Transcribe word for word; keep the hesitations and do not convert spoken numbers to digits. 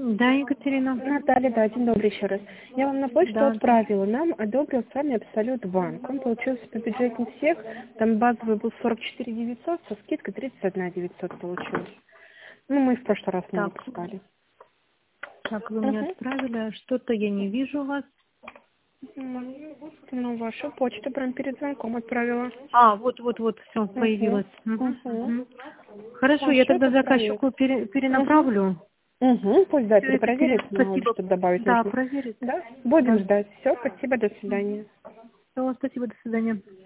Да, Екатерина. Наталья, да, день добрый еще раз. Я вам на почту Да. отправила. Нам одобрил с вами Абсолют Банк. Он получился по бюджетнее всех. Там базовый был сорок четыре девятьсот, со скидкой тридцать один девятьсот получилось. Ну, мы в прошлый раз не Так, выпускали. так, вы мне Угу. отправили. Что-то я не вижу вас. Ну, вашу почту прям перед звонком отправила. А, вот, вот, вот, все, Угу. появилось. Мгм, Угу. мгм. Хорошо, По я тогда счету проект. заказчику пере- Угу. перенаправлю. Угу. Пусть, да, Все, Екатерина, перепроверит, мало ли спасибо. что добавить Да, нужно. проверить. Да, будем Да. ждать. Все, спасибо, до свидания. Все, спасибо, до свидания.